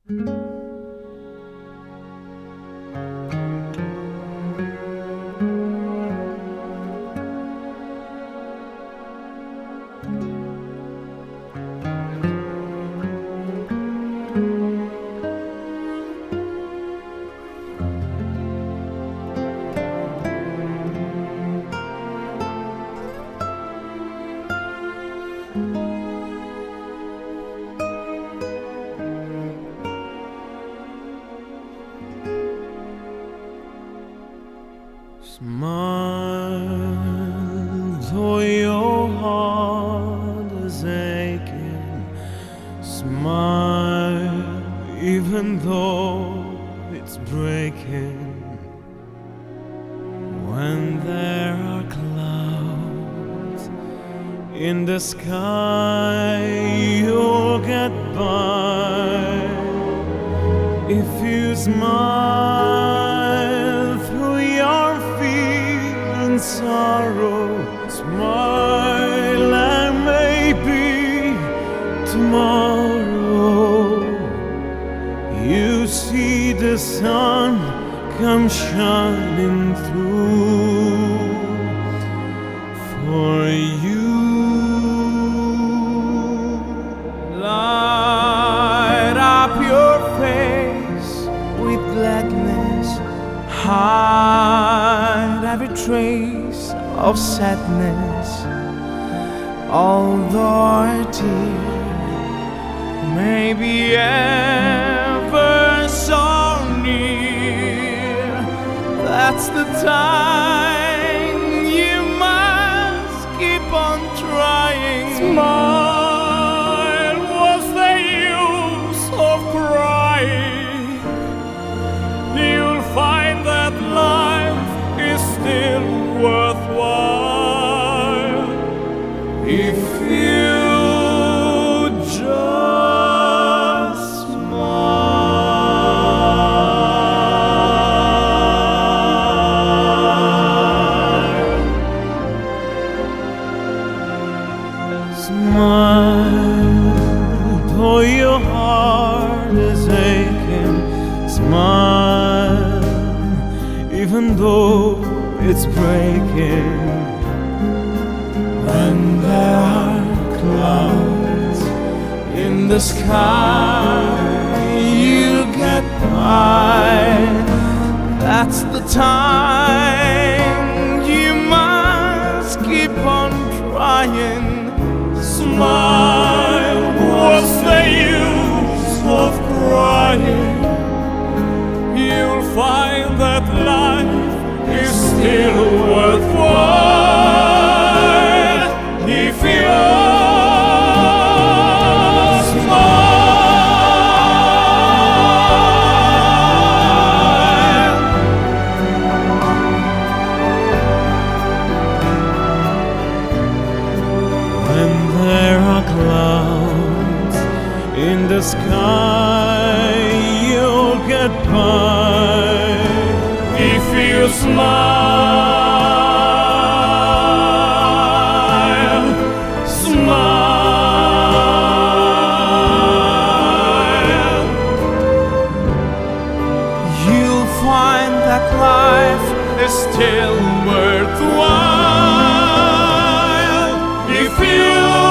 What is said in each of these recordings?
Smile, though your heart is aching. Smile, even though it's breaking. When there are clouds in the sky, you'll get by. If you smile through your fear and sorrow, smile and maybe tomorrow you see the sun come shining through for you. Light up your face with gladness, hide every trace of sadness. Although a tear may be ever so near, that's the time you must keep on trying. Smile, what's the use of crying? You'll find that life is still worthwhile if you just Smile, though your heart is aching. Smile, even though it's breaking. When there are clouds in the sky, you get by. That's the time you must keep on trying. smile, what's the use of crying? You'll find that life is still worthwhile if you clouds in the sky, you'll get by if you smile, smile. You'll find that life is still worthwhile if you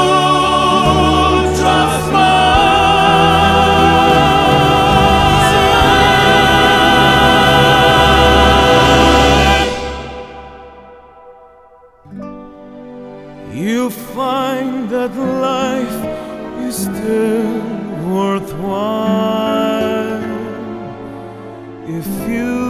you find that life is still worthwhile if you